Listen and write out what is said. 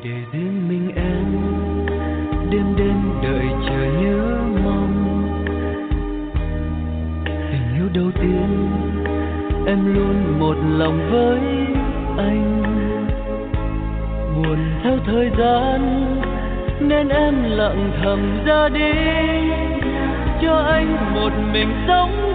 để riêng mình em đêm đêm đợi chờ nhớ mong. Tình yêu đầu tiên em luôn một lòng với anh, buồn theo thời gian nên em lặng thầm ra đi, cho anh một mình sống